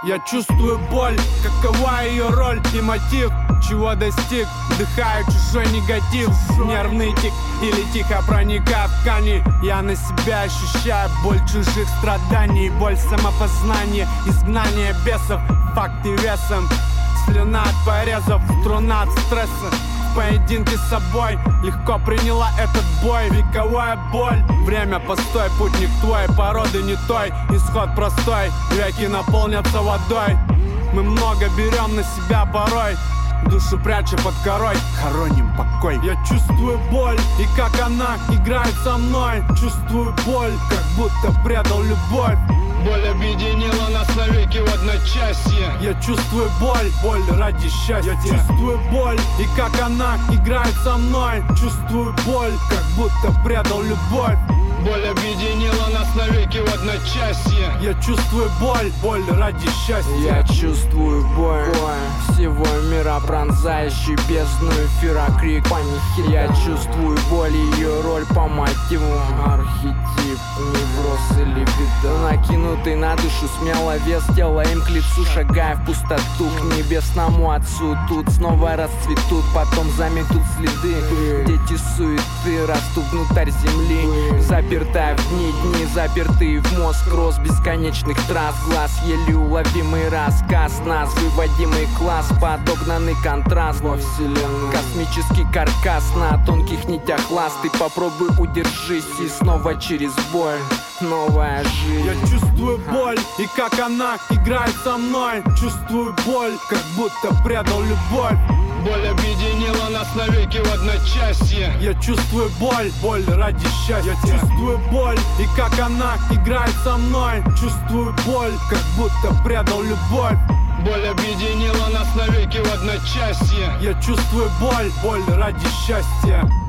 Я чувствую боль, какова ее роль и мотив, чего достиг, вдыхаю чужой негатив, нервный тик или тихо проникая в ткани. Я на себя ощущаю боль чужих страданий, боль самопознания, изгнание бесов, факты весом, слюна от порезов, струна от стресса. В поединке с собой легко приняла этот бой. Вековая боль, время постой, путник твой, породы не той, исход простой, веки наполнятся водой. Мы много берем на себя порой, душу пряча под корой, хороним покой. Я чувствую боль, и как она играет со мной. Чувствую боль, как будто предал любовь. Боль объединила нас навеки в одночасье. Я чувствую боль, боль ради счастья. Я чувствую боль, и как она играет со мной. Чувствую боль, как будто предал любовь. Боль объединила нас навеки в одночасье. Я чувствую боль, боль ради счастья. Я чувствую боль всего мира, пронзающий бездну эфира, крик паники. Я чувствую боль, ее роль по мотивам, архетип, невроз или беда. Накинутый на душу смело вес тела, им к лицу шагая в пустоту, к небесному отцу. Тут снова расцветут, потом заметут следы. Дети суеты растут внутрь земли, запертая в дни, запертые в мозг, рост бесконечных трасс, глаз, еле уловимый рассказ, нас выводимый класс, подогнанный контраст во вселенную, космический каркас на тонких нитях ласт. Ты попробуй удержись, и снова через боль новая жизнь. Я чувствую боль, и как она играет со мной. Чувствую боль, как будто предал любовь. Боль объединила нас навеки в одночасье. Я чувствую боль, боль ради счастья. Я чувствую боль, и как она играет со мной. Чувствую боль, как будто предал любовь. Боль объединила нас навеки в одночасье. Я чувствую боль, боль ради счастья.